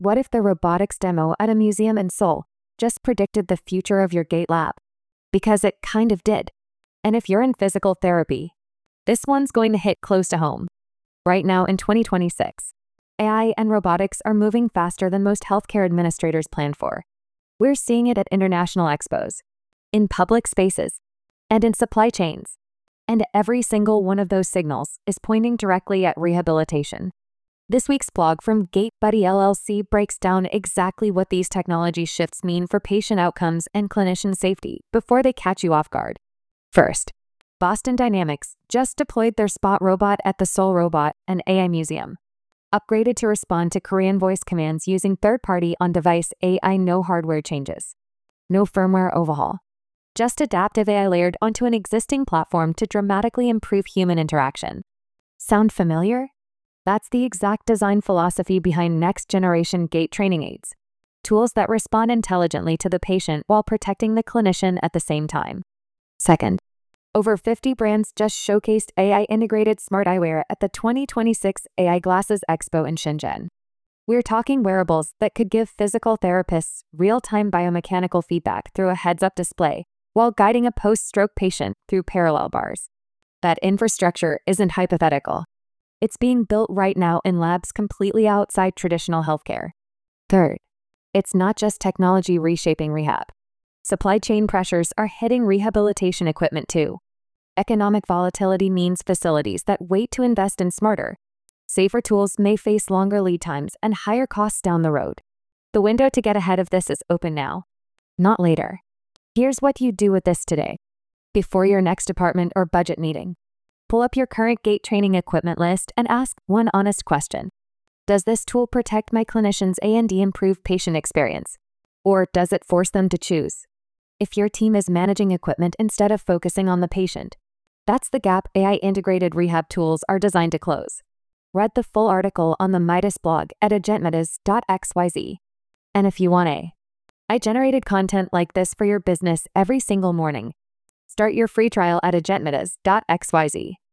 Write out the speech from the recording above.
What if the robotics demo at a museum in Seoul just predicted the future of your gait lab? Because it kind of did. And if you're in physical therapy, this one's going to hit close to home. Right now in 2026, AI and robotics are moving faster than most healthcare administrators planned for. We're seeing it at international expos, in public spaces, and in supply chains. And every single one of those signals is pointing directly at rehabilitation. This week's blog from GaitBuddy LLC breaks down exactly what these technology shifts mean for patient outcomes and clinician safety before they catch you off guard. First, Boston Dynamics just deployed their Spot robot at the Seoul Robot and AI Museum, upgraded to respond to Korean voice commands using third-party on-device AI, no hardware changes, no firmware overhaul, just adaptive AI layered onto an existing platform to dramatically improve human interaction. Sound familiar? That's the exact design philosophy behind next-generation gait training aids, tools that respond intelligently to the patient while protecting the clinician at the same time. Second, over 50 brands just showcased AI-integrated smart eyewear at the 2026 AI Glasses Expo in Shenzhen. We're talking wearables that could give physical therapists real-time biomechanical feedback through a heads-up display while guiding a post-stroke patient through parallel bars. That infrastructure isn't hypothetical. It's being built right now in labs completely outside traditional healthcare. Third, it's not just technology reshaping rehab. Supply chain pressures are hitting rehabilitation equipment too. Economic volatility means facilities that wait to invest in smarter, safer tools may face longer lead times and higher costs down the road. The window to get ahead of this is open now, not later. Here's what you do with this today. Before your next department or budget meeting, pull up your current gait training equipment list and ask one honest question. Does this tool protect my clinicians and improve patient experience? Or does it force them to choose? If your team is managing equipment instead of focusing on the patient, that's the gap AI-integrated rehab tools are designed to close. Read the full article on the Midas blog at agentmetas.xyz. And if you want I generated content like this for your business every single morning. Start your free trial at agentmetas.xyz.